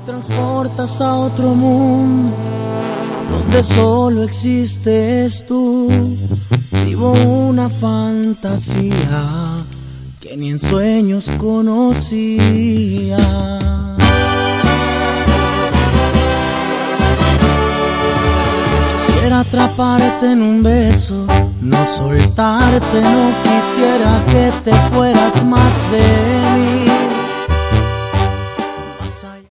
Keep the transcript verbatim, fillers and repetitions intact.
transportas a otro mundo donde solo existes tú. Vivo una fantasía que ni en sueños conocía. Quisiera atraparte en un beso, no soltarte, no quisiera que te fueras más de mí.